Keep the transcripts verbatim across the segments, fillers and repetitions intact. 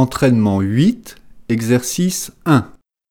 Entraînement huit, exercice un.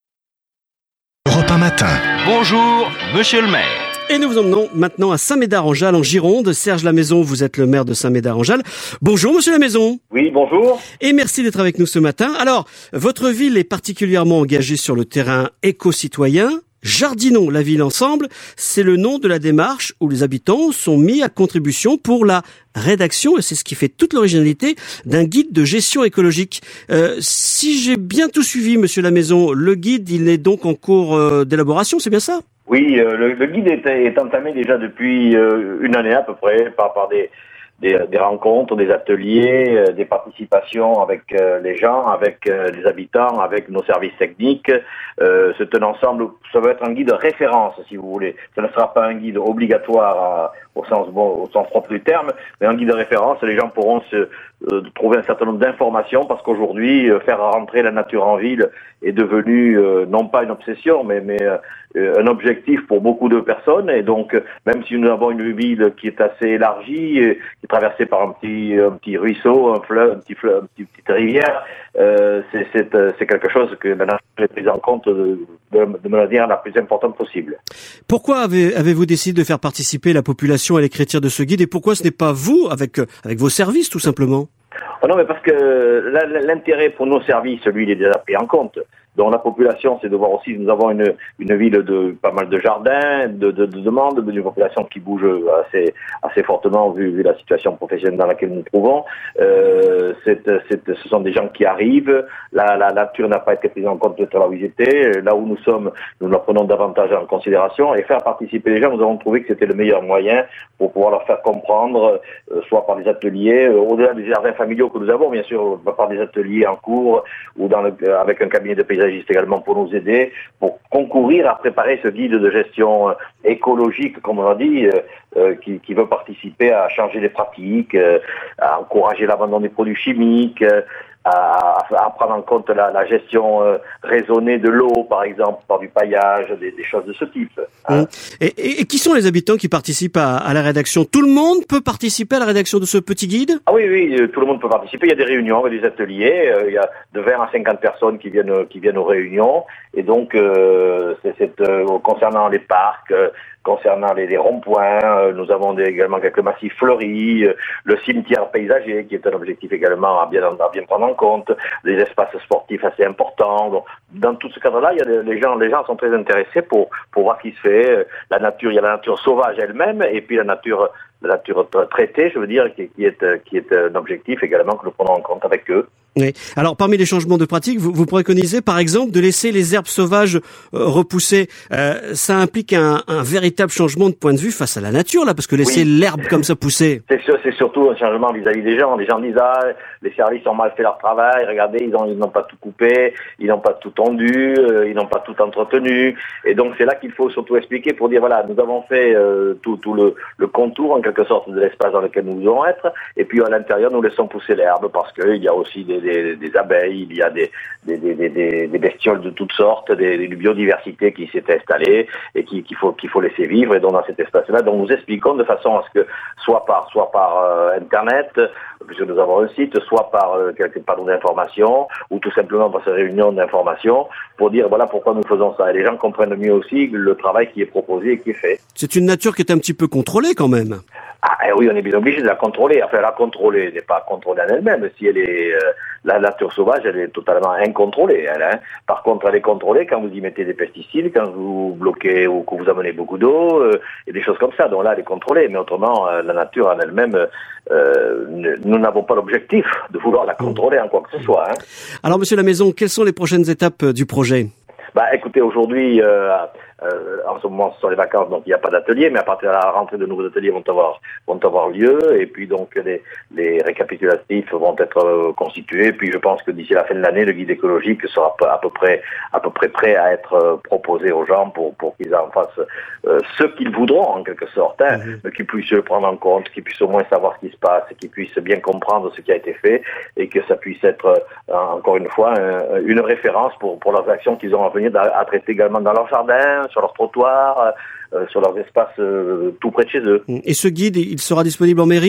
Europe un matin. Bonjour, monsieur le maire. Et nous vous emmenons maintenant à Saint-Médard-en-Jalles, en Gironde. Serge Lamaison, vous êtes le maire de Saint-Médard-en-Jalles. Bonjour, monsieur Lamaison. Oui, bonjour. Et merci d'être avec nous ce matin. Alors, votre ville est particulièrement engagée sur le terrain éco-citoyen. Jardinons la ville ensemble, c'est le nom de la démarche où les habitants sont mis à contribution pour la rédaction, et c'est ce qui fait toute l'originalité, d'un guide de gestion écologique. Euh, si j'ai bien tout suivi, monsieur Lamaison, le guide, il est donc en cours euh, d'élaboration, c'est bien ça? Oui, euh, le, le guide est, est entamé déjà depuis euh, une année à peu près par, par des, des, des rencontres, des ateliers, euh, des participations avec euh, les gens, avec euh, les habitants, avec nos services techniques. Euh, c'est un ensemble, ça va être un guide de référence si vous voulez. Ça ne sera pas un guide obligatoire à, au sens bon, au sens propre du terme, mais un guide de référence. Les gens pourront se euh, trouver un certain nombre d'informations parce qu'aujourd'hui, euh, faire rentrer la nature en ville est devenu euh, non pas une obsession, mais mais euh, un objectif pour beaucoup de personnes. Et donc, même si nous avons une ville qui est assez élargie, qui est traversée par un petit un petit ruisseau, un fleuve, un petit fleuve, une petite rivière, euh, c'est c'est c'est quelque chose que la nature est prise en compte de, de, de manière la plus importante possible. Pourquoi avez, avez-vous décidé de faire participer la population à l'écriture de ce guide, et pourquoi ce n'est pas vous, avec avec vos services, tout simplement? Oh non, mais parce que l'intérêt pour nos services, lui, il est déjà pris en compte. Donc la population, c'est de voir aussi, nous avons une, une ville de pas mal de jardins, de, de, de demandes, d'une population qui bouge assez, assez fortement vu, vu la situation professionnelle dans laquelle nous nous trouvons. Euh, c'est, c'est, ce sont des gens qui arrivent, la, la nature n'a pas été prise en compte de là où ils étaient, là où nous sommes, nous la prenons davantage en considération, et faire participer les gens, nous avons trouvé que c'était le meilleur moyen pour pouvoir leur faire comprendre, euh, soit par des ateliers, euh, au-delà des jardins familiaux que nous avons, bien sûr, par des ateliers en cours, ou dans le, avec un cabinet de paysage également pour nous aider, pour concourir à préparer ce guide de gestion euh, écologique, comme on l'a dit, euh, euh, qui, qui veut participer à changer les pratiques, euh, à encourager l'abandon des produits chimiques, euh, à, à prendre en compte la, la gestion euh, raisonnée de l'eau, par exemple, par du paillage, des, des choses de ce type. Hein. Et, et, et qui sont les habitants qui participent à, à la rédaction? Tout le monde peut participer à la rédaction de ce petit guide? Ah oui, oui, tout le monde peut participer. Il y a des réunions, il y a des ateliers. Euh, il y a de vingt à cinquante personnes qui viennent, qui viennent aux réunions. Et donc, euh, c'est, c'est euh, concernant les parcs, euh, concernant les, les ronds-points, euh, nous avons des, également quelques massifs fleuris, euh, le cimetière paysager qui est un objectif également à bien, à bien prendre en compte, des espaces sportifs assez importants. Donc, dans tout ce cadre-là, il y a des, les gens, les gens sont très intéressés pour pour voir ce qui se fait. La nature, il y a la nature sauvage elle-même, et puis la nature, la nature traitée, je veux dire, qui, qui est qui est un objectif également que nous prenons en compte avec eux. Oui. Alors, parmi les changements de pratique, vous, vous préconisez, par exemple, de laisser les herbes sauvages euh, repousser. Euh, ça implique un, un véritable changement de point de vue face à la nature, là, parce que laisser oui. l'herbe comme ça pousser. C'est, c'est surtout un changement vis-à-vis des gens. Les gens disent, ah, les services ont mal fait leur travail, regardez, ils, ont, ils n'ont pas tout coupé, ils n'ont pas tout tondu, euh, ils n'ont pas tout entretenu. Et donc, c'est là qu'il faut surtout expliquer pour dire, voilà, nous avons fait euh, tout, tout le, le contour, en quelque sorte, de l'espace dans lequel nous devons être. Et puis, à l'intérieur, nous laissons pousser l'herbe parce qu'il y a aussi des Des, des abeilles, il y a des, des, des, des, des bestioles de toutes sortes, des, des biodiversité qui s'est installée et qui, qu'il faut, qu'il faut laisser vivre. Et donc dans cet espace-là, donc nous expliquons de façon à ce que soit par, soit par euh, Internet, puisque nous avons un site, soit par euh, quelques panneaux d'information ou tout simplement par ces réunions d'information pour dire voilà pourquoi nous faisons ça. Et les gens comprennent mieux aussi le travail qui est proposé et qui est fait. C'est une nature qui est un petit peu contrôlée quand même. Ah eh oui, on est bien obligé de la contrôler. Enfin, la contrôler n'est pas contrôlée en elle-même. Si elle est euh, la nature sauvage, elle est totalement incontrôlée. Elle, hein. Par contre, elle est contrôlée quand vous y mettez des pesticides, quand vous bloquez ou que vous amenez beaucoup d'eau euh, et des choses comme ça. Donc là, elle est contrôlée. Mais autrement, euh, la nature en elle-même, euh, ne, nous n'avons pas l'objectif de vouloir la contrôler en quoi que ce soit. Hein. Alors, Monsieur Lamaison, quelles sont les prochaines étapes du projet? Bah, écoutez, aujourd'hui. Euh, Euh, en ce moment, ce sont les vacances, donc il n'y a pas d'atelier, mais à partir de la rentrée, de nouveaux ateliers vont avoir vont avoir lieu, et puis donc les, les récapitulatifs vont être euh, constitués. Puis je pense que d'ici la fin de l'année, le guide écologique sera à peu près à peu près prêt à être euh, proposé aux gens pour pour qu'ils en fassent euh, ce qu'ils voudront en quelque sorte, hein, mmh. mais qu'ils puissent le prendre en compte, qu'ils puissent au moins savoir ce qui se passe, qu'ils puissent bien comprendre ce qui a été fait, et que ça puisse être euh, encore une fois un, une référence pour pour leurs actions qu'ils ont à venir à, à traiter également dans leur jardin, sur leur trottoir, euh, sur leurs espaces euh, tout près de chez eux. Et ce guide, il sera disponible en mairie ? Oui.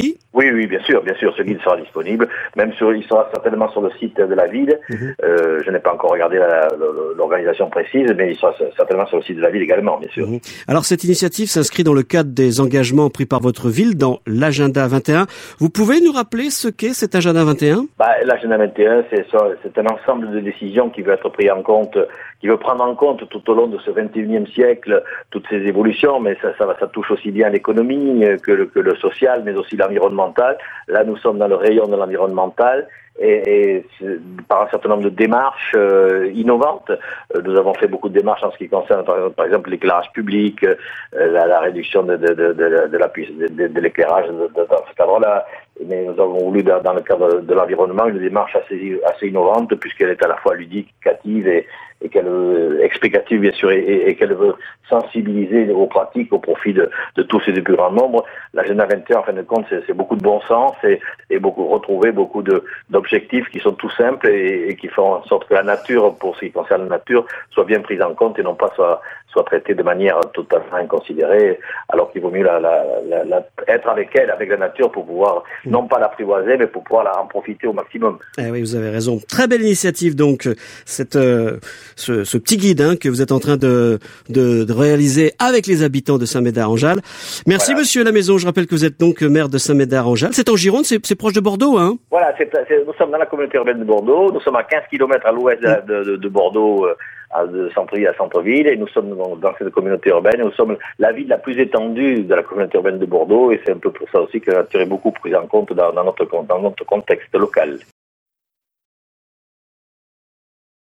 Oui, oui, bien sûr, bien sûr, ce guide sera disponible, même sur, il sera certainement sur le site de la ville. Mmh. Euh, je n'ai pas encore regardé la, la, l'organisation précise, mais il sera certainement sur le site de la ville également, bien sûr. Mmh. Alors cette initiative s'inscrit dans le cadre des engagements pris par votre ville dans l'agenda vingt et un. Vous pouvez nous rappeler ce qu'est cet agenda vingt et un? Bah, l'agenda vingt et un, c'est, ça, c'est un ensemble de décisions qui veut être pris en compte, qui veut prendre en compte tout au long de ce vingt et unième siècle toutes ces évolutions, mais ça, ça, ça touche aussi bien l'économie que le, que le social, mais aussi l'environnement. Là, nous sommes dans le rayon de l'environnemental et, et par un certain nombre de démarches euh, innovantes. Euh, nous avons fait beaucoup de démarches en ce qui concerne, par, par exemple, l'éclairage public, euh, la, la réduction de, de, de, de, de, la, de, de l'éclairage de, de, dans ce cadre-là. Mais nous avons voulu, dans, dans le cadre de l'environnement, une démarche assez, assez innovante, puisqu'elle est à la fois ludicative et, et qu'elle euh, explicative, bien sûr, et, et, et qu'elle veut sensibiliser aux pratiques au profit de, de tous et du plus grand nombre. L'agenda vingt et un, en fin de compte, c'est, c'est beaucoup de bon sens et, et beaucoup retrouver beaucoup de, d'objectifs qui sont tout simples et, et qui font en sorte que la nature, pour ce qui concerne la nature, soit bien prise en compte et non pas soit, soit traitée de manière totalement inconsidérée, alors qu'il vaut mieux la, la, la, la, être avec elle, avec la nature, pour pouvoir non pas l'apprivoiser, mais pour pouvoir la, en profiter au maximum. Eh oui, vous avez raison. Très belle initiative, donc, cette, euh, ce, ce petit guide hein, que vous êtes en train de, de, de réaliser avec les habitants de Saint-Médard-en-Jalles. Merci, voilà. Monsieur Lamaison. Je rappelle que vous êtes donc maire de Saint-Médard-en-Jalles. C'est en Gironde, c'est, c'est proche de Bordeaux, hein? Voilà, c'est, c'est, nous sommes dans la communauté urbaine de Bordeaux. Nous sommes à quinze kilomètres à l'ouest de, de, de, de Bordeaux, euh, de centre-ville à centre-ville, et nous sommes dans, dans cette communauté urbaine. Et nous sommes la ville la plus étendue de la communauté urbaine de Bordeaux, et c'est un peu pour ça aussi que la nature est beaucoup prise en compte dans, dans, notre, dans notre contexte local.